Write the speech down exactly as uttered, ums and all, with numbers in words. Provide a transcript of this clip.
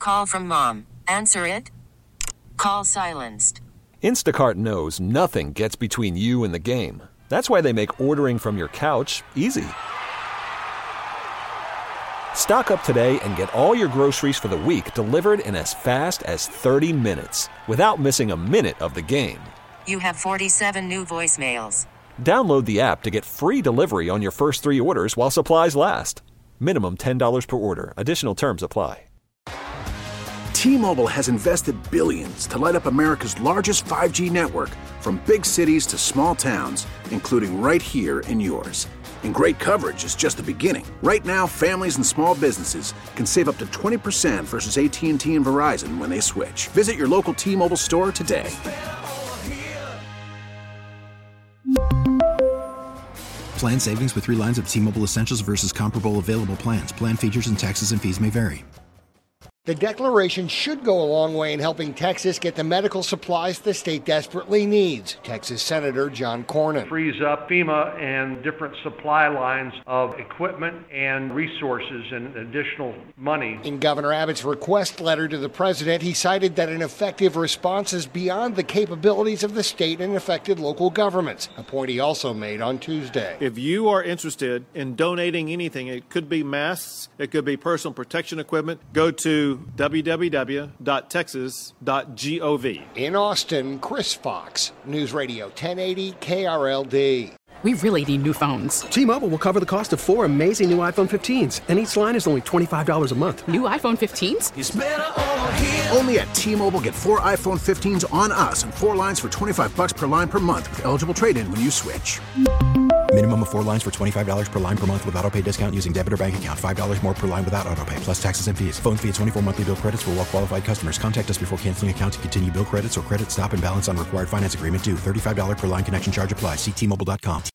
call from mom. Answer it. Call silenced. Instacart knows nothing gets between you and the game. That's why they make ordering from your couch easy. Stock up today and get all your groceries for the week delivered in as fast as thirty minutes without missing a minute of the game. You have forty-seven new voicemails. Download the app to get free delivery on your first three orders while supplies last. Minimum ten dollars per order. Additional terms apply. T-Mobile has invested billions to light up America's largest five G network, from big cities to small towns, including right here in yours. And great coverage is just the beginning. Right now, families and small businesses can save up to twenty percent versus A T and T and Verizon when they switch. Visit your local T-Mobile store today. Plan savings with three lines of T-Mobile Essentials versus comparable available plans. Plan features and taxes and fees may vary. The declaration should go a long way in helping Texas get the medical supplies the state desperately needs. Texas Senator John Cornyn. Frees up FEMA and different supply lines of equipment and resources and additional money. In Governor Abbott's request letter to the president, he cited that an effective response is beyond the capabilities of the state and affected local governments, a point he also made on Tuesday. If you are interested in donating anything, it could be masks, it could be personal protection equipment, go to w w w dot texas dot gov. In Austin, Chris Fox, News Radio ten eighty K R L D. We really need new phones. T-Mobile will cover the cost of four amazing new iPhone fifteens, and each line is only twenty-five dollars a month. New iPhone fifteens? It's better over here. Only at T-Mobile, get four iPhone fifteens on us and four lines for twenty-five bucks per line per month with eligible trade-in when you switch. Minimum of four lines for twenty-five dollars per line per month with autopay discount using debit or bank account. five dollars more per line without autopay, plus taxes and fees. Phone fee at twenty-four monthly bill credits for well-qualified customers. Contact us before canceling account to continue bill credits or credit stop and balance on required finance agreement due. thirty-five dollars per line connection charge applies. See T Mobile dot com.